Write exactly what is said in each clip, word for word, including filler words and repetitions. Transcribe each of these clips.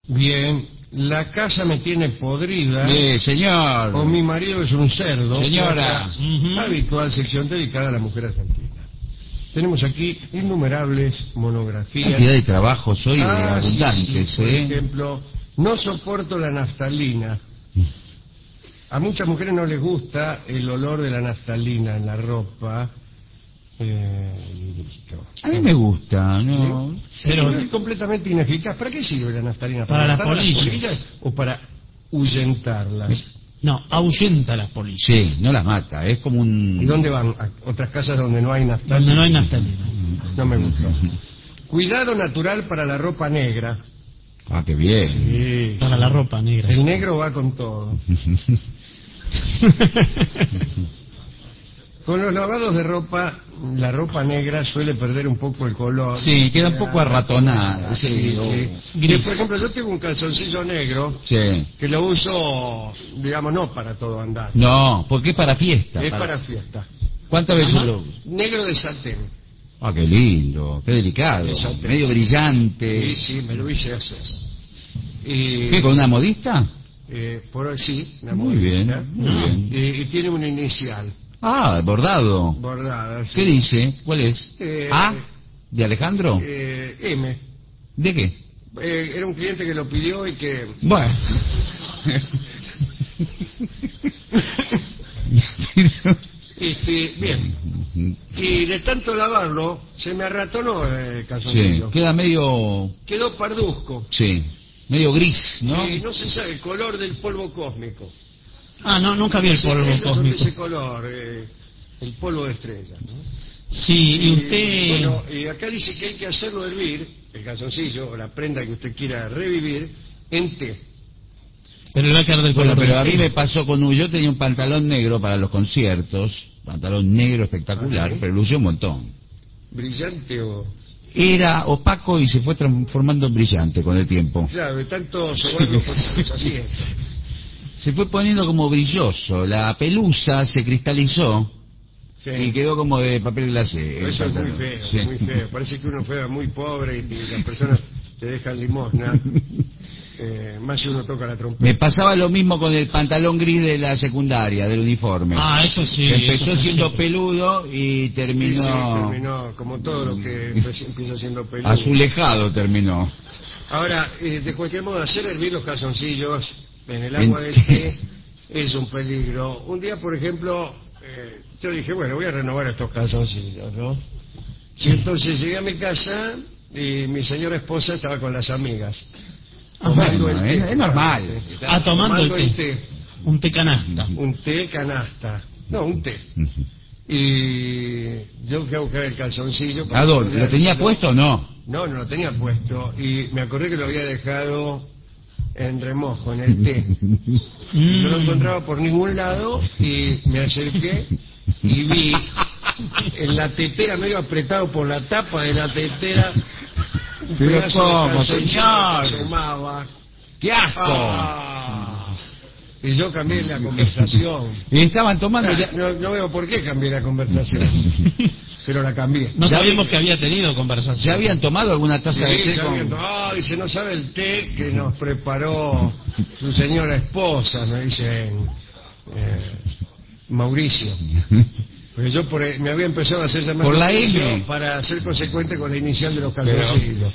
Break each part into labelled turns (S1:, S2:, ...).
S1: Bien, la casa me tiene podrida.
S2: Sí, señor.
S1: O mi marido es un cerdo.
S2: Señora.
S1: Uh-huh. Habitual sección dedicada a la mujer argentina. Tenemos aquí innumerables monografías.
S2: Cantidad de trabajos hoy
S1: ah,
S2: abundantes,
S1: sí, sí. Por
S2: ¿eh?
S1: ejemplo, no soporto la naftalina. A muchas mujeres no les gusta el olor de la naftalina en la ropa. Eh, listo.
S2: A mí me gusta, ¿no?
S1: ¿Sí? Pero es completamente ineficaz. ¿Para qué sirve la naftalina?
S3: ¿Para, para las polillas?
S1: las polillas o para ahuyentarlas?
S3: No, ahuyenta las polillas.
S2: Sí, no las mata, es como un...
S1: ¿Y dónde van? ¿A otras casas donde no hay naftalina?
S3: Donde no hay naftalina.
S1: No me gustó. Cuidado natural para la ropa negra.
S2: Ah, qué bien.
S1: Sí,
S3: para
S1: sí.
S3: la ropa negra.
S1: El negro va con todo. Con los lavados de ropa, la ropa negra suele perder un poco el color.
S2: Sí, queda un poco arratonada.
S1: Sí, sí. sí.
S3: Gris.
S1: Por ejemplo, yo tengo un calzoncillo negro
S2: Sí.
S1: que lo uso, digamos, no para todo andar.
S2: No, porque es para fiesta.
S1: Es
S2: para,
S1: para fiesta.
S2: ¿Cuántas veces lo uso?
S1: Negro de satén.
S2: Ah, qué lindo, qué delicado.
S1: Exacto.
S2: Medio brillante.
S1: Sí, sí, me lo hice hacer. Y,
S2: ¿Qué, con una modista?
S1: Eh, por hoy sí, una
S2: Muy
S1: modista.
S2: bien, muy bien.
S1: Y, y tiene una inicial.
S2: Ah, bordado.
S1: Bordada, sí.
S2: ¿Qué dice? ¿Cuál es?
S1: Eh,
S2: ¿A? ¿De Alejandro?
S1: Eh, M.
S2: ¿De qué?
S1: Eh, era un cliente que lo pidió y que...
S2: Bueno.
S1: Este, bien. Y de tanto lavarlo, se me arratonó el calzoncillo.
S2: Sí, queda medio...
S1: Quedó parduzco.
S2: Sí, medio gris, ¿no?
S1: Y no se sabe el color del polvo cósmico.
S3: Ah, no, nunca vi el polvo
S1: Estrellas son de
S3: cósmico.
S1: ese color, eh, el polvo de estrellas, ¿no?
S3: Sí, y usted...
S1: Bueno, y acá dice que hay que hacerlo hervir, el calzoncillo, o la prenda que usted quiera revivir, en té.
S3: Pero le va a quedar del
S2: Bueno,
S3: color
S2: pero
S3: del
S2: a mí
S3: té.
S2: me pasó con un... Yo tenía un pantalón negro para los conciertos, pantalón negro espectacular,
S1: ¿Ah, sí?
S2: pero lo usé un montón.
S1: ¿Brillante o...?
S2: Era opaco y se fue transformando en brillante con el tiempo.
S1: Claro, de tanto sobarlo por los asientos.
S2: Se fue poniendo como brilloso, la pelusa se cristalizó
S1: Sí.
S2: y quedó como de papel glacé.
S1: Pero
S2: el
S1: eso es muy
S2: pantalón.
S1: feo,
S2: Sí.
S1: muy feo. Parece que uno fue muy pobre y, y las personas te dejan limosna. Eh, más si uno toca la trompeta.
S2: Me pasaba lo mismo con el pantalón gris de la secundaria, del uniforme.
S3: Ah, eso sí.
S2: Que empezó
S3: eso
S2: siendo
S3: sí.
S2: peludo y terminó...
S1: Sí, sí, terminó como todo lo que empieza siendo peludo.
S2: Azulejado terminó.
S1: Ahora, eh, de cualquier modo, hacer hervir los calzoncillos en el agua
S2: En-
S1: del té es un peligro. Un día, por ejemplo, eh, yo dije, bueno, voy a renovar estos calzoncillos, ¿no? Y entonces llegué a mi casa y mi señora esposa estaba con las amigas.
S3: Ah,
S1: tomando
S2: bueno,
S1: el té.
S2: es- es normal.
S3: Ah, tomando el
S1: Tomando
S3: té.
S1: el té.
S3: Un té canasta.
S1: Un té canasta. No, un té. Y yo fui a buscar el calzoncillo. para
S2: ¿A dónde?
S1: poner-
S2: ¿Lo tenía puesto o no?
S1: No, no lo tenía puesto. Y me acordé que lo había dejado en remojo, en el té. No lo
S3: Mm.
S1: encontraba por ningún lado y me acerqué y vi en la tetera, medio apretado por la tapa de la tetera, un
S2: Pero
S1: pedazo
S2: ¿cómo,
S1: de calzoncillo
S2: señor?
S1: que asomaba.
S2: ¡Qué asco!
S1: Ah. Y yo cambié la conversación.
S2: Y estaban tomando
S1: Ah,
S2: ya...
S1: no, no veo por qué cambié la conversación, pero la cambié.
S3: No
S2: Ya
S3: sabíamos
S2: vi-
S3: que había tenido conversación.
S2: ¿Ya habían tomado alguna taza de
S1: Sí,
S2: té
S1: ya
S2: con...?
S1: viendo, ah, dice, no sabe el té que nos preparó su señora esposa, me dicen eh, Mauricio. Porque yo por, me había empezado a hacer llamar
S2: Por la
S1: Mauricio
S2: M.
S1: para ser consecuente con la inicial de los calzoncillos.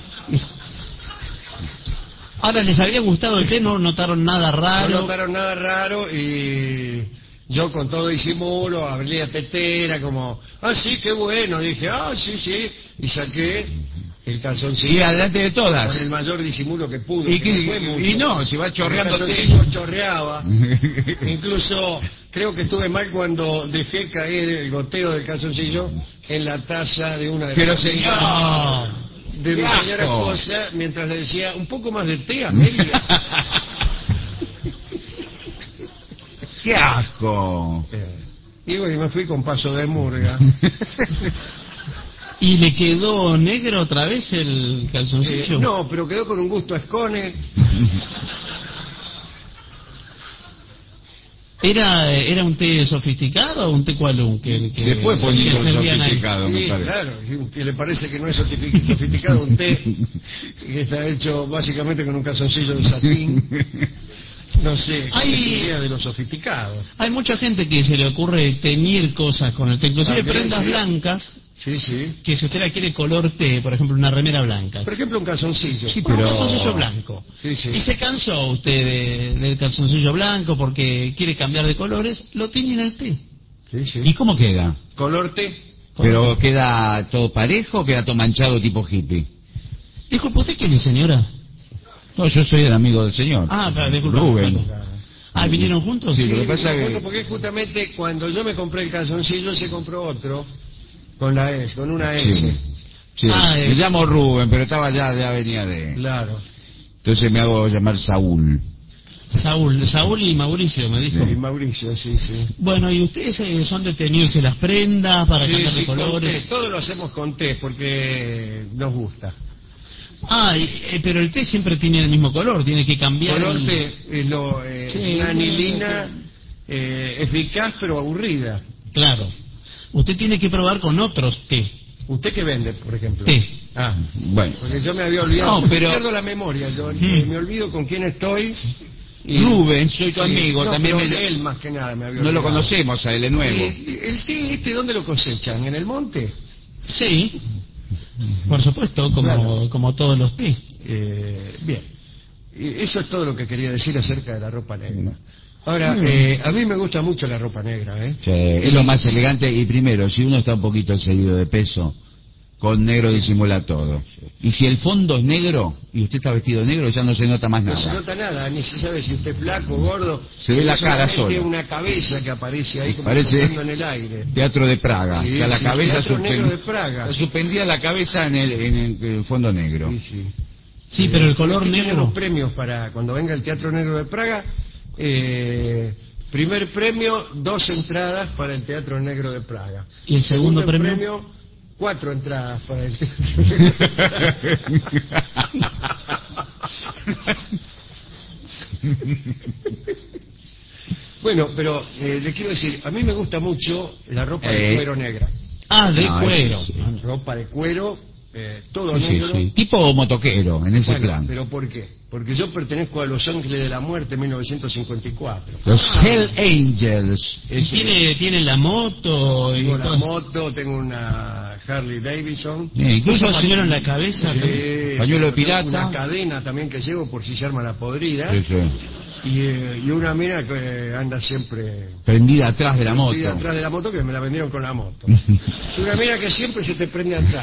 S3: Ahora, ¿les había gustado el té? ¿No notaron nada raro?
S1: No notaron nada raro y yo con todo disimulo abrí la tetera como, ah, sí, qué bueno. Dije, ah, sí, sí. Y saqué el calzoncillo.
S2: Y adelante de todas.
S1: Con el mayor disimulo que pude.
S2: Y,
S1: que
S2: que-
S1: no fue mucho.
S2: y no, si va chorreando
S1: El
S2: té.
S1: calzoncillo chorreaba. Incluso creo que estuve mal cuando dejé caer el goteo del calzoncillo en la taza de una de
S2: Pero
S1: las
S2: señor...
S1: amigas de mi
S2: ¡Qué
S1: señora
S2: asco!
S1: esposa mientras le decía un poco más de té, Amelia.
S2: ¡Qué asco!
S1: Eh, y bueno, me fui con paso de murga.
S3: ¿Y le quedó negro otra vez el calzoncillo?
S1: Eh, no, pero quedó con un gusto a escone.
S3: ¿Era, ¿Era un té sofisticado o un té cualún? Que, que
S2: Se fue poniendo
S3: que servían ahí?
S2: sofisticado, me
S1: Sí,
S2: parece.
S1: claro, y le parece que no es sofisti- sofisticado un té que está hecho básicamente con un calzoncillo de satín. No sé, ¿cuál
S3: Hay-
S1: es la idea de lo sofisticado?
S3: Hay mucha gente que se le ocurre teñir cosas con el té, inclusive
S1: También,
S3: prendas
S1: sí.
S3: blancas,
S1: Sí, sí.
S3: que si usted la quiere color té, por ejemplo una remera blanca,
S1: Por ejemplo, un calzoncillo.
S2: Sí,
S3: con un
S2: pero-
S3: calzoncillo blanco.
S1: Sí, sí.
S3: Y se cansó usted de- del calzoncillo blanco porque quiere cambiar de colores, lo tiñe en el té.
S1: Sí, sí.
S2: ¿Y cómo queda?
S1: Color té.
S2: ¿Pero queda todo parejo o queda todo manchado tipo hippie?
S3: Disculpe, ¿usted quién es, señora?
S2: No, yo soy el amigo del señor.
S3: Ah, claro, disculpe.
S2: Rubén.
S3: Ah, ¿vinieron juntos?
S2: Sí, lo que
S1: Sí,
S2: pasa
S1: me
S2: que-
S1: acuerdo porque justamente cuando yo me compré el calzoncillo se compró otro con la S, con una S.
S2: Sí. Sí.
S3: Ah, eh.
S2: Me llamo Rubén, pero estaba ya, ya venía de...
S1: Claro.
S2: Entonces me hago llamar Saúl.
S3: Saúl, Saúl y Mauricio, me dijo.
S1: Y Mauricio, sí, sí.
S3: Bueno, ¿y ustedes eh, son de teñirse las prendas para
S1: Sí,
S3: cambiar
S1: sí,
S3: de
S1: con
S3: colores?
S1: té. Todo lo hacemos con té porque nos gusta.
S3: Ah, y- eh, pero el té siempre tiene el mismo color, tiene que cambiar.
S1: Color
S3: el-
S1: té es lo, eh,
S3: Sí,
S1: una
S3: no,
S1: anilina eh, eficaz pero aburrida.
S3: Claro. Usted tiene que probar con otros té.
S1: ¿Usted qué vende, por ejemplo?
S3: Té.
S1: Ah,
S2: Bueno.
S1: porque yo me había olvidado.
S2: No, pero-
S1: Pierdo la memoria, yo
S3: Hmm.
S1: eh, me olvido con quién estoy. y-
S2: Rubén, soy tu
S1: Sí,
S2: amigo,
S1: no,
S2: también
S1: pero
S2: me-
S1: él más que nada me había
S2: No lo
S1: olvidado.
S2: conocemos a él de nuevo.
S1: Eh, ¿El té este dónde lo cosechan? ¿En el monte?
S3: Sí, por supuesto, como,
S1: Claro.
S3: como todos los té.
S1: Eh, bien. Y eso es todo lo que quería decir acerca de la ropa negra. Ahora, eh, a mí me gusta mucho la ropa negra, ¿eh?
S2: Sí, es lo más elegante y primero, si uno está un poquito excedido de peso, con negro disimula todo. Y si el fondo es negro y usted está vestido de negro, ya no se nota más
S1: No se
S2: nada.
S1: nota nada, ni se sabe si usted es flaco, gordo.
S2: Se ve la cara
S1: solamente
S2: sola.
S1: una cabeza que aparece ahí como
S2: Parece-
S1: flotando en el aire.
S2: Teatro de Praga,
S1: Sí,
S2: que a la
S1: sí,
S2: cabeza
S1: Teatro
S2: suspen-
S1: Negro de Praga.
S2: está suspendida la cabeza en el, en el- el fondo negro.
S1: Sí, sí.
S3: Sí, pero el
S1: Eh,
S3: color
S1: aquí
S3: negro.
S1: Tenemos premios para cuando venga el Teatro Negro de Praga. Eh, primer premio, dos entradas para el Teatro Negro de Praga.
S3: ¿Y el segundo premio?
S1: cuatro entradas para el Teatro Negro de Praga. Bueno, pero eh, le quiero decir, a mí me gusta mucho la ropa de
S2: Eh.
S1: cuero negra.
S3: Ah, de
S2: No,
S3: cuero.
S2: eso sí.
S1: Ropa de cuero, eh, todo
S2: Sí, sí,
S1: negro.
S2: sí. Tipo motoquero, en ese
S1: Bueno,
S2: plan.
S1: pero ¿por qué? Porque yo pertenezco a Los Ángeles de la Muerte mil novecientos cincuenta y cuatro.
S2: Los Hell Angels.
S3: ¿Y tiene, tiene la moto y
S1: Tengo la
S3: todo?
S1: moto, tengo una Harley Davidson.
S2: Eh, incluso
S3: ¿Puso pañuelo en la cabeza?
S1: Sí,
S2: Pañuelo de
S1: tengo
S2: pirata.
S1: Una cadena también que llevo por si se arma la podrida.
S2: Sí, sí.
S1: Y, eh, y una mina que anda siempre
S2: Prendida atrás de la moto.
S1: prendida atrás de la moto, que me la vendieron con la moto. Y una mina que siempre se te prende atrás.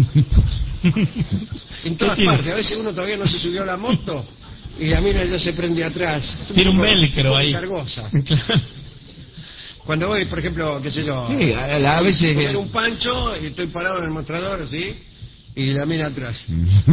S1: En todas
S3: ¿Qué tiene?
S1: partes. A veces uno todavía no se subió a la moto y la mina ya se prende atrás.
S3: Tiene un
S1: poco-
S3: velcro
S1: poco
S3: ahí.
S1: cargosa. Cuando voy, por ejemplo, qué sé yo,
S2: Sí, a, a- a veces...
S1: comer un pancho y estoy parado en el mostrador, ¿sí? Y la mina atrás.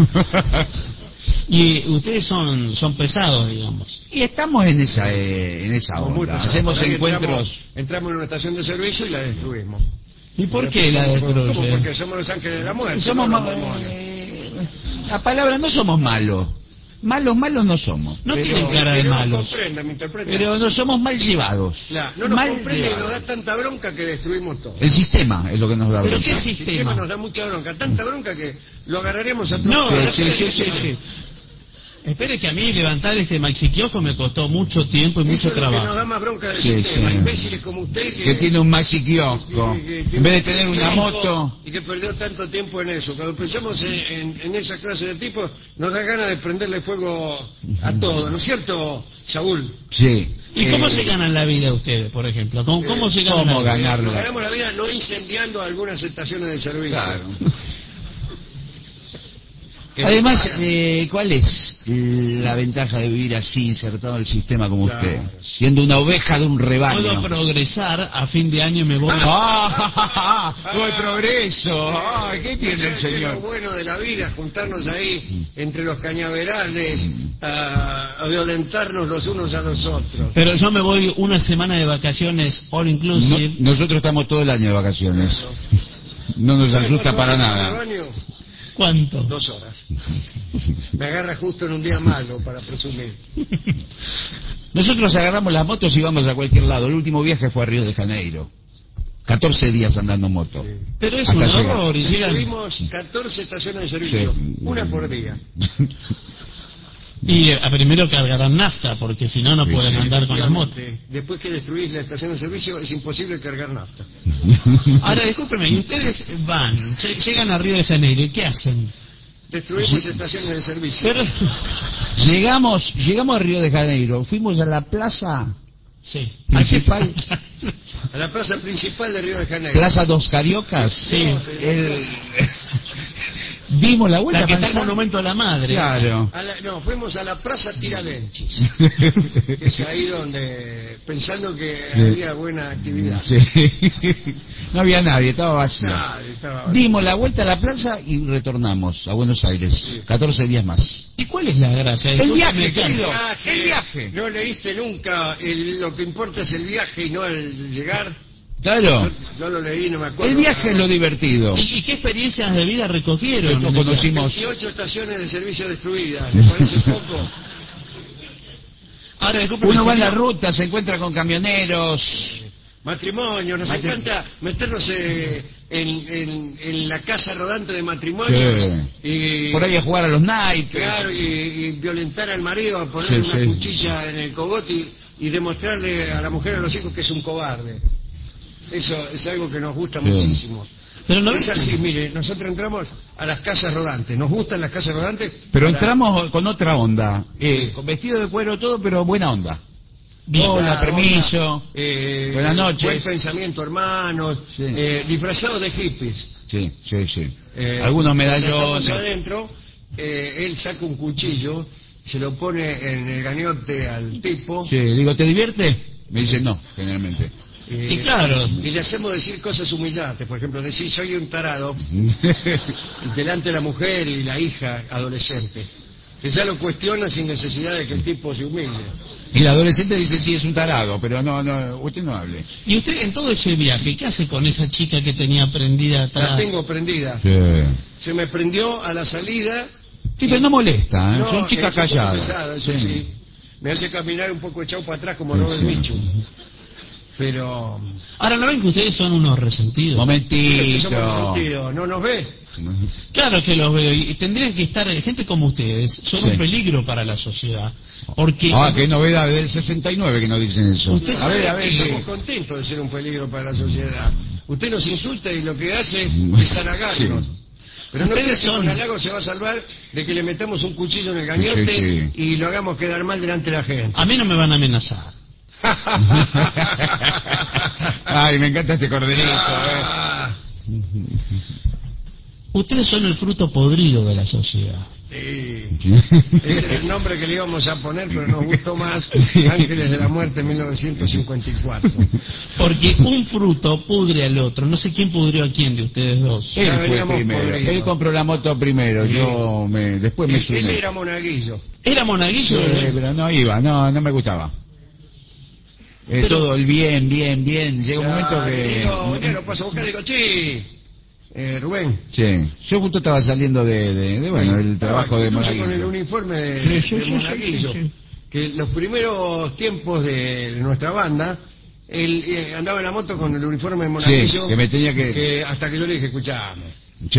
S3: Y ustedes son, son pesados, digamos.
S2: Y estamos en esa, eh, en esa
S1: Somos muy
S2: onda.
S1: pesados.
S2: Hacemos
S1: Por ahí
S2: encuentros...
S1: Entramos, entramos en una estación de servicio y la destruimos.
S3: ¿Y por
S1: Pero,
S3: qué la
S1: ¿cómo- cómo?
S3: destruye?
S1: Porque somos los ángeles de la muerte.
S2: Somos
S1: no
S2: ma-
S1: los mormones.
S2: eh, La palabra no somos malos. Malos, malos no somos.
S3: No
S1: Pero-
S3: tienen cara de
S1: pero
S3: malos.
S1: comprenda, me interpreta.
S2: Pero no somos mal llevados.
S1: Claro, no nos
S2: Mal
S1: comprende y nos
S2: llevados.
S1: da tanta bronca que destruimos todo.
S2: El sistema es lo que nos da
S3: ¿Pero
S2: bronca.
S3: qué
S1: El
S3: sistema?
S1: nos da mucha bronca, tanta bronca que lo agarraremos a
S3: No,
S1: trompadas.
S2: Sí, sí, sí, sí, sí.
S3: Espere que a mí levantar este maxi kiosco me costó mucho tiempo y
S1: Eso
S3: mucho
S1: es lo que nos da
S3: trabajo.
S1: más bronca del
S2: Sí,
S1: sistema.
S2: sí.
S1: Imbéciles como usted que,
S2: Que tiene un maxi kiosco.
S1: que- que- que
S2: En vez de
S1: tiene
S2: tener
S1: un
S2: una
S1: kiosco
S2: moto...
S1: y que perdió tanto tiempo en eso. Cuando pensamos en, en- en esa clase de tipos, nos da ganas de prenderle fuego a todo, ¿no es cierto, Saúl?
S2: Sí.
S3: ¿Y cómo
S2: Eh,
S3: se ganan la vida ustedes, por ejemplo? ¿Cómo, cómo se ganan
S2: ¿cómo
S3: la vida?
S2: ganar?
S1: Nos ganamos la vida no incendiando algunas estaciones de servicio.
S2: Claro.
S1: Que
S2: Además,
S1: nos pagan.
S2: eh, ¿cuál es la ventaja de vivir así, insertado en el sistema como
S1: Claro.
S2: usted? Siendo una oveja de un rebaño.
S3: Puedo progresar, a fin de año me voy.
S2: ¡Ah! ¡Buen progreso! ¡Ay, qué tiene el
S1: ¿Sabes qué es lo
S2: señor!
S1: bueno de la vida? Juntarnos ahí entre los cañaverales a, a violentarnos los unos a los otros.
S3: Pero yo me voy una semana de vacaciones all
S2: No-
S3: inclusive.
S2: nosotros estamos todo el año de vacaciones. No nos
S1: ¿Sabes
S2: asusta
S1: cuánto
S2: para
S1: vale el
S2: nada.
S1: rebaño?
S3: ¿Cuánto?
S1: Dos horas. Me agarra justo en un día malo para presumir.
S2: Nosotros agarramos las motos y vamos a cualquier lado. El último viaje fue a Río de Janeiro. catorce días andando en moto.
S1: Sí.
S3: Pero es
S2: Hasta
S3: un
S2: llegar.
S3: horror. Y llegan...
S1: Tuvimos catorce estaciones de servicio,
S2: Sí.
S1: una por día.
S3: Y eh, primero cargarán nafta, porque si no, no
S2: Sí,
S3: pueden
S2: sí,
S3: andar con las motos.
S1: Efectivamente, después que destruís la estación de servicio, es imposible cargar nafta.
S3: Ahora, discúlpeme, y ustedes van, lle- llegan a Río de Janeiro, ¿y qué hacen?
S1: Destruimos estaciones de servicio.
S3: Pero...
S2: Llegamos, llegamos a Río de Janeiro, fuimos a la plaza
S3: Sí.
S2: principal,
S1: A la plaza principal de Río de Janeiro.
S2: Plaza dos Cariocas.
S3: Sí.
S2: El- dimos la vuelta.
S3: La que está el
S2: pasando-
S3: monumento a la madre.
S2: Claro.
S1: A la- no, fuimos a la plaza Tiradentes, que es ahí donde, pensando que había buena actividad.
S2: Sí. No había nadie, estaba vacío.
S1: Nadie estaba vacío.
S2: Dimos la vuelta a la plaza y retornamos a Buenos Aires.
S1: Sí.
S2: catorce días más.
S3: ¿Y cuál es la gracia?
S2: El
S3: Discúlpeme,
S2: viaje,
S3: ¿qué
S2: querido.
S3: hace?
S2: El viaje.
S1: No leíste nunca, el- lo que importa es el viaje y no el llegar.
S2: Claro.
S1: Yo, yo lo leí, no me acuerdo.
S2: El viaje es lo divertido.
S3: ¿Y, y qué experiencias de vida recogieron?
S2: Nosotros
S3: en el
S2: conocimos-
S1: veintiocho estaciones de servicio destruidas, ¿le parece poco?
S3: viaje? Ahora, discúlpeme,
S2: Uno va en la
S3: señor,
S2: ruta, se encuentra con camioneros.
S1: Matrimonio, nos
S2: Matri-
S1: encanta meternos eh, en, en- en la casa rodante de matrimonios y,
S2: Por ahí a jugar a los naipes.
S1: claro, y, y violentar al marido, a ponerle
S2: Sí,
S1: una
S2: sí.
S1: cuchilla en el cogote y, y demostrarle a la mujer y a los hijos que es un cobarde. Eso es algo que nos gusta
S2: Sí.
S1: muchísimo.
S3: Pero no
S1: Es
S3: ves-
S1: así, mire, nosotros entramos a las casas rodantes, nos gustan las casas rodantes.
S2: Pero
S1: para-
S2: entramos con otra onda. Eh, con vestido de cuero todo, pero buena onda.
S3: Bien.
S2: Hola,
S1: Claro,
S2: permiso.
S1: onda, eh,
S2: Buenas noches.
S1: Buen pensamiento, hermanos.
S2: Sí.
S1: eh, disfrazados de hippies.
S2: Sí, sí, sí.
S1: Eh,
S2: Algunos
S1: cuando
S2: medallones.
S1: estamos adentro, eh, él saca un cuchillo, se lo pone en el gañote al tipo.
S2: Sí, digo, ¿te divierte? Me dice no, generalmente.
S1: eh,
S3: Y claro.
S1: y le hacemos decir cosas humillantes. Por ejemplo, decir soy un tarado delante de la mujer y la hija adolescente. Que ya lo cuestiona sin necesidad de que el tipo se humille.
S2: Y el adolescente dice, sí, es un tarado, pero no, no, usted no hable.
S3: ¿Y usted en todo ese viaje, qué hace con esa chica que tenía prendida
S1: La
S3: atrás?
S1: tengo prendida.
S2: Sí.
S1: Se me prendió a la salida.
S2: Sí, pero no molesta, ¿eh?
S1: No,
S2: son chicas
S1: es un poco
S2: calladas.
S1: pesado, eso sí. Me hace caminar un poco echado para atrás como
S2: Sí,
S1: Robert
S2: sí.
S1: Mitchum. Pero...
S3: Ahora, ¿no ven que ustedes son unos resentidos?
S1: ¿qué somos
S2: Momentito.
S1: resentidos? ¿No nos ve?
S3: Claro que los veo, y tendrían que estar, gente como ustedes, son
S2: Sí.
S3: un peligro para la sociedad. Porque...
S2: Ah, qué novedad, del sesenta y nueve que nos dicen eso.
S3: Usted
S2: A
S3: sabe
S2: ver, a
S3: que
S2: ver.
S1: Estamos
S2: ¿qué?
S1: contentos de ser un peligro para la sociedad. Usted nos insulta y lo que hace es halagarnos.
S2: Sí.
S1: Pero no
S3: Ustedes
S1: cree que
S3: son-
S1: con halago se va a salvar de que le metamos un cuchillo en el gañote
S2: Sí, sí.
S1: y lo hagamos quedar mal delante de la gente.
S3: A mí no me van a amenazar.
S2: Ay, me encanta este corderito. ¿eh?
S1: Ah,
S3: Ustedes son el fruto podrido de la sociedad.
S1: sí. Ese era el nombre que le íbamos a poner, pero nos gustó más Ángeles de la Muerte en mil novecientos cincuenta y cuatro.
S3: Porque un fruto pudre al otro. No sé quién pudrió a quién de ustedes dos.
S2: Él
S1: Ya
S2: fue
S1: veníamos
S2: primero.
S1: podridos.
S2: Él compró la moto primero.
S1: Sí.
S2: Yo me, después me
S1: Él, él
S2: sumé.
S1: era monaguillo.
S3: ¿Era monaguillo?
S2: Sí, pero no iba, no, no me gustaba. Eh,
S3: Pero-
S2: todo el bien, bien, bien. Llega un momento
S1: Ah,
S2: que...
S1: Digo, un día lo paso a buscar y digo, sí, eh, Rubén.
S2: Sí, yo justo estaba saliendo de, de, de, bueno, el trabajo de
S1: Incluso con el
S2: monaguillo.
S1: uniforme de,
S3: Sí, sí,
S1: de
S3: sí,
S1: monaguillo.
S3: sí, sí.
S1: Que los primeros tiempos de nuestra banda, él eh, andaba en la moto con el uniforme de monaguillo.
S2: Sí, que me tenía que-
S1: que hasta que yo le dije, escuchame,
S2: Sí.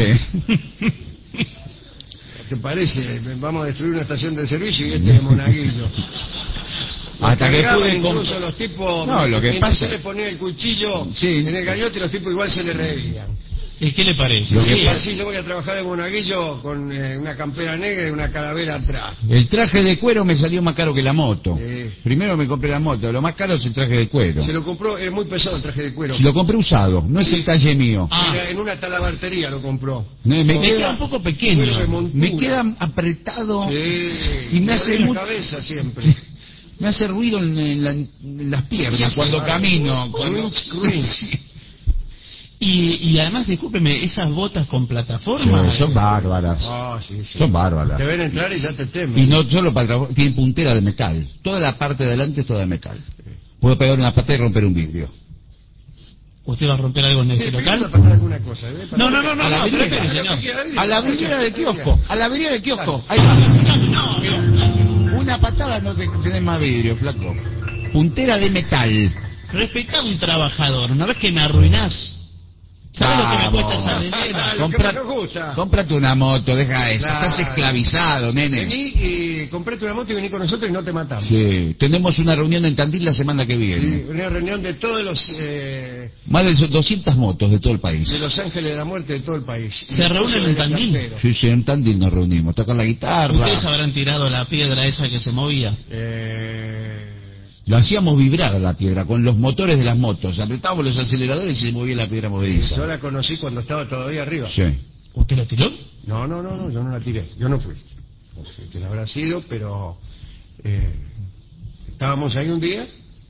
S1: ¿te parece? Vamos a destruir una estación de servicio y este de monaguillo. Lo
S2: Hasta que
S1: cargaban
S2: pude
S1: incluso
S2: comp-
S1: los tipos,
S2: No, lo que
S1: mientras
S2: pasa-
S1: él le ponía el cuchillo
S2: Sí.
S1: en el gañote y los tipos igual se le reían.
S3: ¿Y qué le parece?
S2: Lo
S1: Sí,
S2: que pasa-
S1: así yo voy a trabajar de monaguillo con eh, una campera negra y una calavera atrás.
S2: El traje de cuero me salió más caro que la moto.
S1: Sí.
S2: Primero me compré la moto, lo más caro es el traje de cuero.
S1: Se lo compró, era muy pesado el traje de cuero.
S2: Si lo compré usado, no es
S1: Sí.
S2: el talle mío.
S3: Ah.
S1: Era en una talabartería lo compró.
S2: No, me,
S3: Me queda
S2: queda,
S3: un poco
S1: Cuero de
S3: pequeño.
S1: montura.
S2: me queda apretado,
S1: Sí,
S2: Y me hace
S1: duele la
S2: mu-
S1: cabeza siempre.
S2: me hace ruido en, en la- en las piernas cuando
S1: Ah,
S2: camino.
S1: un-
S2: Cuando...
S1: un screen.
S3: Y, y además, discúlpeme, esas botas con
S2: Sí,
S3: plataforma...
S2: son bárbaras.
S1: Ah, sí, sí.
S2: Son bárbaras.
S1: Te ven entrar y ya te temen.
S2: Y no solo para tra- tienen puntera de metal. Toda la parte de adelante es toda de metal. Puedo pegar una pata y romper un vidrio.
S3: ¿Usted va a romper algo en este
S1: Sí,
S3: local?
S1: pegale para alguna cosa, ¿eh? Para-
S3: No, no, no, no,
S2: A la
S3: no, pero
S2: vidriera.
S3: espere, señor.
S2: A la vidriera del kiosco, a la vidriera del kiosco. Ahí va.
S3: No, mira.
S2: Una patada no te tenés más vidrio, flaco. Puntera de metal.
S3: Respetá a un trabajador, una vez que me arruinás. ¿Sabes lo que me
S2: Vamos.
S3: cuesta esa vidriera?
S1: Lo que
S2: Compra-
S1: más nos gusta.
S2: Cómprate una moto, deja eso.
S1: Claro.
S2: Estás esclavizado, nene.
S1: Vení y comprate una moto y vení con nosotros y no te matamos.
S2: Sí, tenemos una reunión en Tandil la semana que
S1: Y
S2: viene.
S1: una reunión de todos los eh,
S2: Más de doscientas motos de todo el país.
S1: de los ángeles de la muerte de todo el país.
S3: ¿Se
S1: Y
S3: reúnen
S1: incluso
S3: en
S1: de
S3: Tandil?
S1: Campero.
S2: Sí, sí, en Tandil nos reunimos. Tocan la guitarra.
S3: ¿Ustedes habrán tirado la piedra esa que se movía?
S1: Eh,
S2: Lo hacíamos vibrar a la piedra con los motores de las motos. Apretábamos los aceleradores y se movía la piedra
S1: yo
S2: movediza.
S1: la conocí cuando estaba todavía arriba.
S2: Sí.
S3: ¿Usted la tiró?
S1: No, no, no, no, yo no la tiré. Yo no fui. No sé quién habrá sido, pero eh, estábamos ahí un día.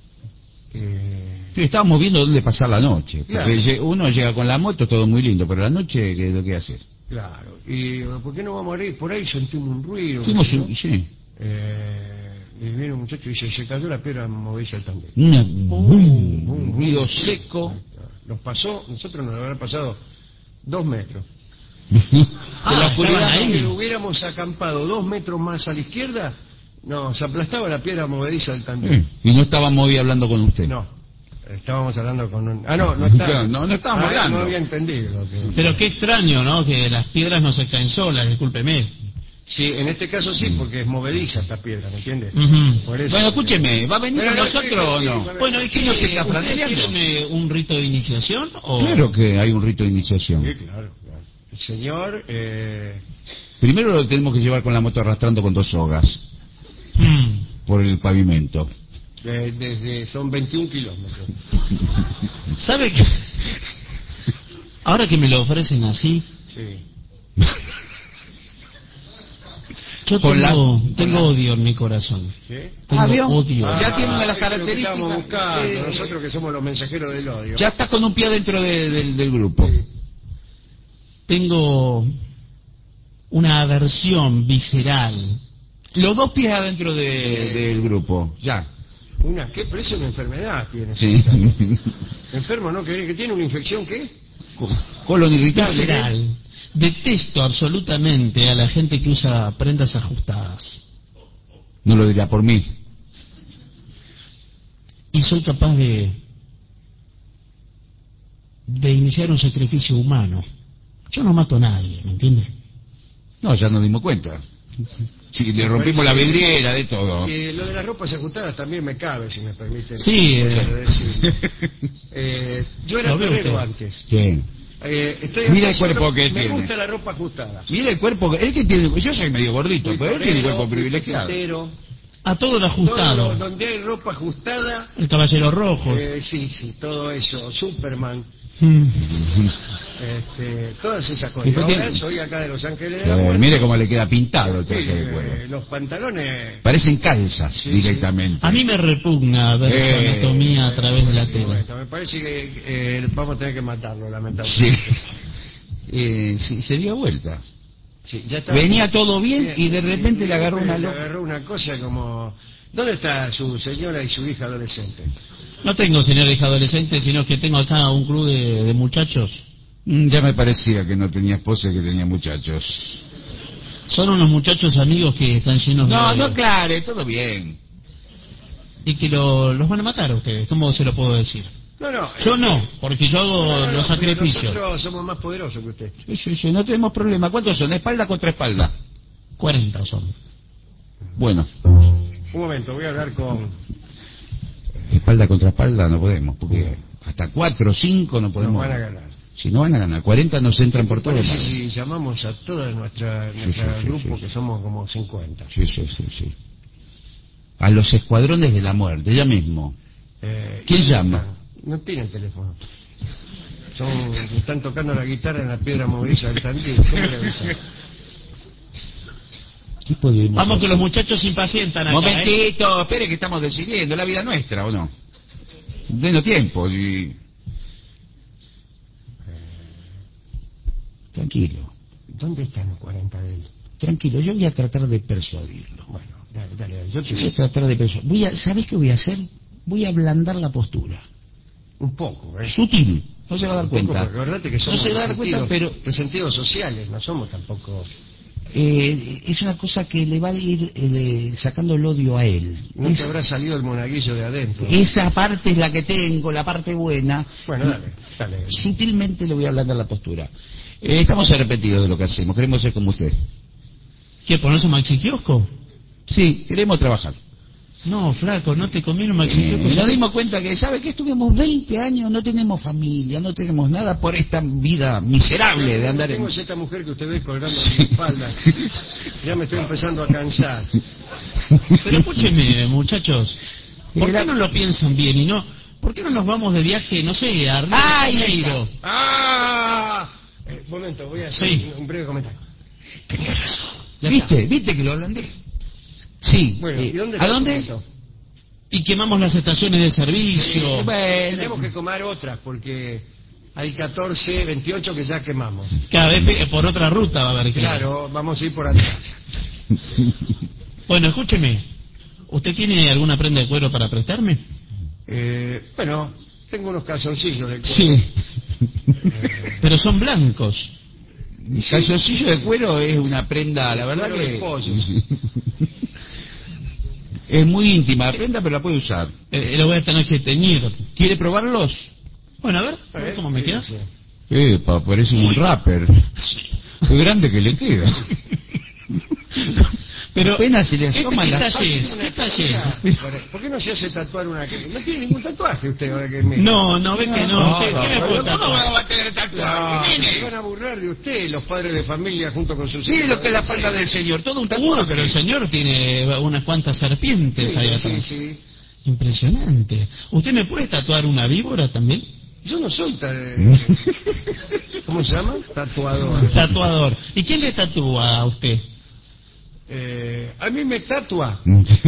S1: eh,
S2: Sí, estábamos viendo dónde pasar la noche. Porque
S1: Claro.
S2: lle- uno llega con la moto, todo muy lindo, pero la noche, ¿qué es lo que hace?
S1: claro. Y ¿por qué no vamos a ir? Por ahí sentimos un ruido.
S2: Fuimos,
S1: ¿no?
S2: un- sí.
S1: Eh, y viene un muchacho y dice, se cayó la piedra movediza también.
S2: Una,
S1: Bum,
S2: boom,
S1: bum,
S2: un ruido
S1: bum.
S2: seco.
S1: Nos pasó, nosotros nos habrá pasado dos metros.
S3: Ah,
S2: De la
S3: estaban
S2: oscuridad,
S3: ahí.
S1: Si hubiéramos acampado dos metros más a la izquierda, nos aplastaba la piedra movediza del Tandil.
S2: Sí. Y no estábamos hoy hablando con usted.
S1: No, estábamos hablando con un... Ah, no, no está.
S2: No, no estábamos
S1: Ah,
S2: hablando.
S1: No había entendido. lo que-
S3: Pero qué extraño, ¿no? Que las piedras no se caen solas, discúlpeme.
S1: Sí, en este caso sí, porque es movediza esta piedra, ¿me entiendes?
S3: Ujú.
S1: Por eso-
S2: Bueno, escúcheme, ¿va a venir
S1: Pero
S2: con
S1: no,
S2: nosotros
S1: sí,
S2: o
S1: sí,
S2: no?
S1: sí,
S3: Bueno, ¿y qué
S2: ¿Quién nos está
S3: ¿Ustedes
S2: franeleando?
S3: tienen eh, un rito de iniciación? O...
S2: Claro que hay un rito de iniciación.
S1: Sí, claro, claro. El señor... Eh,
S2: Primero lo tenemos que llevar con la moto arrastrando con dos sogas
S3: Mm.
S2: por el pavimento.
S1: de- desde son veintiún kilómetros.
S3: ¿Sabe qué? Ahora que me lo ofrecen así,
S1: Sí.
S3: yo
S2: Con la-
S3: tengo,
S2: con
S3: tengo
S2: la-
S3: odio en mi corazón.
S1: ¿Qué?
S3: Tengo
S2: Ah, ¿vio?
S3: odio.
S2: Ah, ya tiene una de las
S1: eso es lo que
S2: características.
S1: estamos buscando,
S2: Eh,
S1: nosotros que somos los mensajeros del odio.
S2: Ya está con un pie dentro de- del- del grupo.
S1: Sí.
S3: Tengo una aversión visceral.
S2: Los dos pies adentro de- del grupo. Ya.
S1: Una, ¿qué? Pero eso es una enfermedad tiene.
S2: Sí.
S1: Enfermo, ¿no? ¿Que, que tiene una infección qué?
S2: Colon irritable.
S3: Visceral. Detesto absolutamente a la gente que usa prendas ajustadas.
S2: No lo diría por mí.
S3: Y soy capaz de de iniciar un sacrificio humano. Yo no mato a nadie, ¿me entiende?
S2: No, ya nos dimos cuenta. Sí, le rompimos la vidriera, de todo.
S1: Y lo de las ropas ajustadas también me cabe, si me permite.
S3: Sí,
S1: poder
S3: eh.
S1: decir. Eh, yo era
S3: Lo veo
S1: torero
S3: usted.
S1: antes.
S2: Sí.
S1: Eh, estoy
S2: Mira
S1: acá
S2: el cuerpo
S1: solo-
S2: que
S1: me
S2: tiene.
S1: gusta la ropa ajustada.
S2: Mira el cuerpo, que- él que tiene, yo soy medio gordito,
S1: Fui
S2: pero él tiene
S1: torero,
S2: cuerpo
S1: fui
S2: privilegiado.
S1: pistero.
S3: A todo lo
S1: Todo
S3: ajustado.
S1: lo- donde hay ropa ajustada,
S3: El caballero rojo.
S1: eh, sí, sí, todo eso. Superman,
S3: Mm.
S1: este, todas esas cosas.
S2: ¿Y
S1: Y
S2: por qué?
S1: ahora soy acá de Los Ángeles de la
S2: Eh,
S1: Muerte.
S2: mire cómo le queda pintado el
S1: Sí,
S2: traje de
S1: eh,
S2: cuero.
S1: los pantalones.
S2: Parecen calzas
S1: Sí,
S2: directamente.
S3: A mí me repugna ver su
S2: Eh,
S3: anatomía a través de la tela.
S1: Bueno, me parece que eh, vamos a tener que matarlo,
S2: Sí.
S1: lamentablemente.
S2: Eh, sí, se dio vuelta.
S1: Sí, ya está.
S2: Venía todo bien y de repente
S1: y
S2: le agarró una
S1: le
S2: loca.
S1: agarró una cosa como... ¿Dónde está su señora y su hija adolescente?
S3: No tengo señora hija adolescente, sino que tengo acá un club de, de muchachos.
S2: Mm, Ya me parecía que no tenía esposa y que tenía muchachos.
S3: Son unos muchachos amigos que están llenos de...
S2: No,
S3: odio.
S2: no, claro, todo bien.
S3: Y que lo- los van a matar a ustedes. ¿Cómo se lo puedo decir?
S1: No, no.
S3: Yo no, porque yo hago
S1: No, no, no,
S3: los
S1: pero
S3: sacrificios.
S1: Nosotros somos más poderosos que usted.
S2: Sí, sí, sí, no tenemos problema. ¿Cuántos son? ¿Espalda contra espalda?
S3: cuarenta son.
S2: Bueno,
S1: Un momento, voy a hablar con...
S2: espalda contra espalda no podemos, porque hasta cuatro o cinco no
S1: Nos
S2: podemos.
S1: van a ganar.
S2: Si no van a ganar, cuarenta nos entran por
S1: ¿Qué
S2: todos
S1: parece
S2: lados.
S1: si llamamos a toda nuestra,
S2: Sí,
S1: nuestra
S2: sí, sí,
S1: grupo,
S2: sí.
S1: que somos como cincuenta?
S2: Sí, sí, sí, sí. A los escuadrones de la muerte, ya mismo.
S1: Eh,
S2: ¿Quién
S1: y-
S2: llama?
S1: No tienen teléfono. Son, están tocando la guitarra en la piedra movediza del Tandil. ¿Cómo le avisan?
S2: ¿Qué podemos
S3: Vamos que
S2: hacer?
S3: los muchachos se impacientan acá, ¿eh?
S2: Momentito, espere que estamos decidiendo, la vida nuestra, ¿o no? Denos tiempo, y... Tranquilo,
S1: ¿Dónde están los cuarenta de él?
S2: tranquilo, yo voy a tratar de persuadirlo.
S1: Bueno, dale, dale, dale, yo te
S2: Yo voy a tratar de persuadirlo. Voy a, ¿sabés qué voy a hacer? Voy a ablandar la postura.
S1: Un poco, ¿eh?
S2: Sutil, no se va a dar
S1: Un poco,
S2: cuenta.
S1: porque acordate que
S2: No
S1: somos
S2: se va a dar cuenta,
S1: resentidos-
S2: pero
S1: resentidos sociales, no somos tampoco...
S2: eh, es una cosa que le va a ir eh, de- sacando el odio a él.
S1: No
S2: Es-
S1: te habrá salido el monaguillo de adentro.
S2: esa parte es la que tengo, la parte buena.
S1: Bueno, dale, dale.
S2: Sutilmente le voy a ablandar la postura. Eh, estamos arrepentidos de lo que hacemos, queremos ser como usted.
S3: ¿Qué, pones un maxi kiosco?
S2: Sí, queremos trabajar.
S3: No, flaco, no te conviene un maxi kiosco.
S2: Eh, nos dimos cuenta que, ¿sabe qué? Estuvimos veinte años, no tenemos familia, no tenemos nada por esta vida miserable de andar
S1: Tengo
S2: en...
S1: esta mujer que usted ve colgando en mi espalda. Ya me estoy empezando a cansar.
S3: Pero escúcheme, muchachos, ¿por
S2: Era-
S3: qué no lo piensan bien y no? ¿Por qué no nos vamos de viaje, no sé, a Río de
S2: ¡Ay,
S3: Janeiro?
S1: ¡Ah! Eh, momento, voy a hacer
S3: Sí.
S1: un, un breve comentario.
S2: Tenía razón.
S1: Ya
S2: ¿Viste?
S1: está.
S2: ¿Viste que lo ablandé? Sí.
S1: Bueno,
S2: eh,
S1: ¿y dónde
S2: ¿A
S1: está
S2: dónde?
S1: esto?
S3: Y quemamos las estaciones de servicio.
S2: Bueno.
S1: Tenemos que comer otras porque hay catorce, veintiocho que ya quemamos.
S3: Cada vez pe- por otra ruta va a haber que...
S1: Claro, vamos a ir por atrás.
S3: Bueno, escúcheme, ¿usted tiene alguna prenda de cuero para prestarme?
S1: Eh, bueno, tengo unos calzoncillos de cuero.
S2: Sí.
S3: Pero son blancos.
S2: Calzoncillo de cuero es una prenda, la verdad
S1: Cuero de
S2: que...
S1: pollo.
S2: Sí. Es muy íntima la prenda, pero la puede usar.
S3: Eh, lo voy a tener que teñir.
S2: ¿Quiere probarlos?
S3: Bueno, a ver, a
S1: A
S3: ver
S1: ver,
S3: cómo me
S1: sí,
S3: queda.
S1: sí.
S2: Epa, parece un rapper. Qué grande que le queda.
S3: Pero,
S2: apenas se le
S3: ¿este
S2: asoman
S3: qué
S2: las
S3: talle es?
S1: Una
S3: ¿Qué talle es?
S1: tatuaje. ¿Por qué no se hace tatuar una que no tiene ningún tatuaje usted ahora que me...
S3: No, no, ve que no. ¿Qué, qué me puedo
S1: ¿Cómo
S3: tatuar?
S1: va a tener tatuaje? Se van a burlar de usted, los padres de familia junto con sus
S2: Mire
S1: hijos.
S2: lo que es la falda del señor, todo un
S3: Uy,
S2: tatuaje.
S3: pero el señor tiene unas cuantas serpientes ahí
S1: Sí, sí,
S3: atrás.
S1: sí.
S3: Impresionante. ¿Usted me puede tatuar una víbora también?
S1: Yo no soy ta- ¿Cómo se llama? Tatuador.
S3: Tatuador. ¿Y quién le tatúa a usted?
S1: Eh, a mí me tatua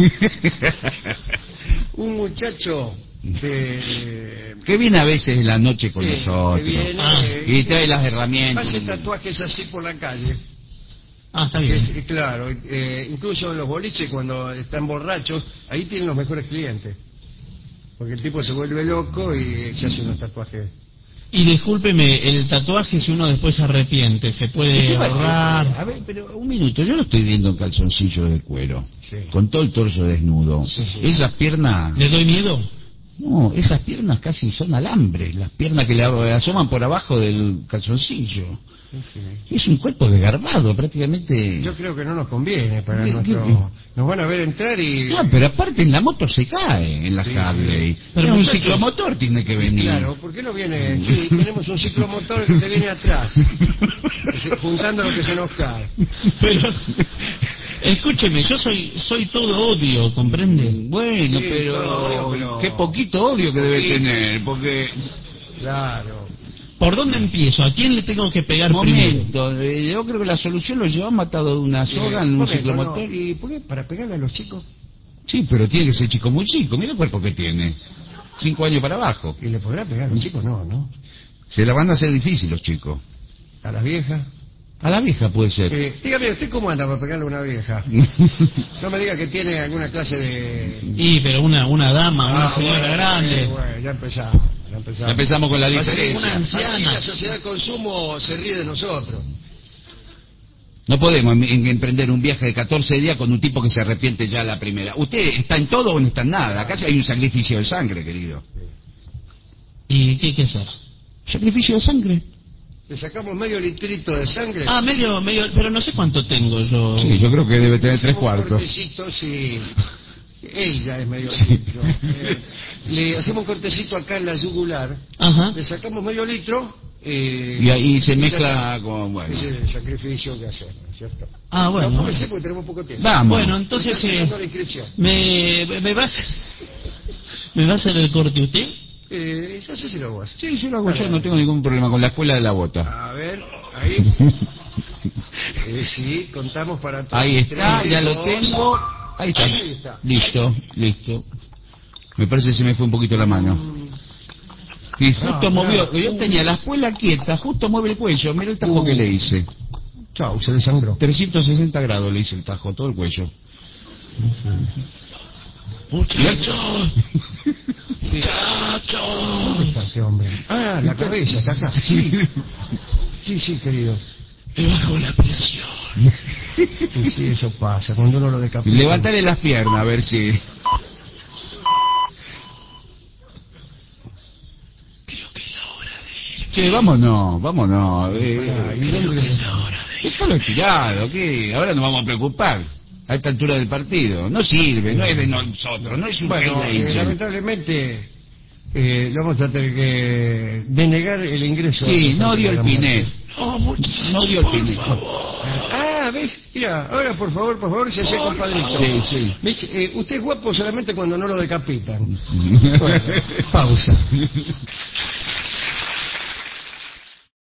S1: un muchacho que...
S2: Que viene a veces en la noche con
S1: que-
S2: nosotros.
S1: que viene,
S3: Ah,
S1: eh,
S2: y trae las herramientas.
S1: hace tatuajes así por la calle.
S3: Ah, está
S1: Que
S3: bien.
S1: es- claro, eh, incluso en los boliches cuando están borrachos, ahí tienen los mejores clientes. Porque el tipo se vuelve loco y se hace unos tatuajes.
S3: Y discúlpeme, el tatuaje si uno después se arrepiente, se puede
S2: A
S3: ahorrar.
S2: ver, pero un minuto, yo lo estoy viendo en calzoncillo de cuero,
S1: Sí.
S2: con todo el torso desnudo.
S1: Sí, sí.
S2: Esas piernas,
S3: ¿Le doy miedo?
S2: no, esas piernas casi son alambre, las piernas que le asoman por abajo del calzoncillo. Es un cuerpo desgarbado, prácticamente.
S1: Yo creo que no nos conviene para
S2: ¿Qué-
S1: nuestro...
S2: qué?
S1: Nos van a ver entrar y...
S2: No, pero aparte en la moto se cae, en la
S1: Sí,
S2: Harley.
S1: sí.
S3: Pero
S2: Pero un
S3: muchachos-
S2: ciclomotor tiene que venir.
S1: Claro, ¿por qué no viene? Sí, tenemos un ciclomotor que te viene atrás, se- juntando lo que se nos cae.
S3: Pero, escúcheme, yo soy soy todo odio, ¿comprende?
S2: Bueno,
S1: Sí,
S2: pero...
S1: todo odio, pero-
S2: Qué poquito odio que debe
S1: Poquito.
S2: tener, porque...
S1: Claro.
S3: ¿Por dónde empiezo? ¿A quién le tengo que pegar primero?
S2: Momento, eh, yo creo que la solución lo llevamos matado de una soga en un
S1: Momento,
S2: ciclomotor.
S1: no, ¿y por qué? ¿Para pegarle a los chicos?
S2: Sí, pero tiene que ser chico muy chico, mira el cuerpo que tiene. Cinco años para abajo.
S1: ¿Y le podrá pegar a los chicos? No, ¿no?
S2: Se la van a hacer difícil los chicos.
S1: ¿A las viejas?
S2: A la vieja puede ser.
S1: Eh, dígame, ¿usted cómo anda para pegarle a una vieja? No me diga que tiene alguna clase de...
S3: Y, pero una una dama, una
S1: Ah,
S3: señora
S1: bueno,
S3: grande.
S1: eh, bueno, ya empezamos, ya empezamos.
S2: Ya empezamos con la
S1: Así-
S2: diferencia.
S3: Una anciana.
S1: así la sociedad de consumo se ríe de nosotros.
S2: No podemos em- em- emprender un viaje de catorce días con un tipo que se arrepiente ya a la primera. ¿Usted está en todo o no está en nada? Acá hay un sacrificio de sangre, querido.
S3: ¿Y qué hay que hacer?
S2: ¿Sacrificio de sangre?
S1: Le sacamos medio litrito de sangre.
S3: Ah, medio, medio, pero no sé cuánto tengo yo.
S2: Sí, yo creo que debe tener tres
S1: Hacemos
S2: cuartos.
S1: cortecitos y... Ella es medio litro. Eh, le hacemos un cortecito acá en la yugular,
S3: Ajá.
S1: le sacamos medio litro eh,
S2: Y ahí se
S1: ya
S2: mezcla
S1: está.
S2: con... Bueno.
S1: Ese es el sacrificio que hacemos, ¿cierto?
S3: Ah, bueno.
S1: No, póngase porque tenemos poco tiempo.
S2: Vamos.
S3: Bueno, entonces
S1: Está
S3: eh,
S1: esperando la inscripción.
S3: me, me va a hacer, me va a hacer el corte usted.
S1: Eh, ya sé si lo hago.
S2: Sí, sí lo hago yo, no tengo ningún problema con la escuela de la bota.
S1: A ver, ahí. Eh, sí, contamos para todos.
S2: Ahí está,
S1: Tres,
S2: ya lo
S1: dos.
S2: tengo. Ahí está.
S1: Ahí está.
S2: Listo, listo. Me parece que se me fue un poquito la mano. Y justo
S1: Ah,
S2: movió,
S1: claro.
S2: yo tenía la espuela quieta, justo mueve el cuello, mira el tajo
S1: Uh.
S2: que le hice.
S1: Chau, se desangró.
S2: trescientos sesenta grados le hice el tajo, todo el cuello.
S3: Muchachos,
S1: ¿Dónde
S3: muchachos,
S1: está este hombre? Ah, la cabeza, está acá. Sí, sí, sí, querido.
S3: me bajó la presión.
S1: Y sí, eso pasa, cuando uno lo decapita.
S2: Levántale las piernas, a ver si...
S3: Creo que es la hora de ir.
S2: Che, vámonos, vámonos. Eh,
S1: Pará, ¿y
S3: Creo
S1: dónde-
S3: que es la hora de ir.
S2: Déjalo estirado, ¿qué? Ahora nos vamos a preocupar. A esta altura del partido. No sirve, no es de nosotros, no es un
S1: Bueno, eh,
S2: Hellraiser.
S1: lamentablemente eh, le vamos a tener que denegar el ingreso.
S2: Sí,
S1: a
S2: no dio el Pinet.
S3: No, muchachos,
S2: No dio el
S3: por
S2: Pinet.
S3: favor.
S1: Ah, ¿ves? Mira, ahora por favor, por favor, se hace
S3: Por
S1: compadrito.
S3: favor.
S2: Sí, sí.
S1: ¿Ves? Eh, usted es guapo solamente cuando no lo decapitan. Bueno, pausa.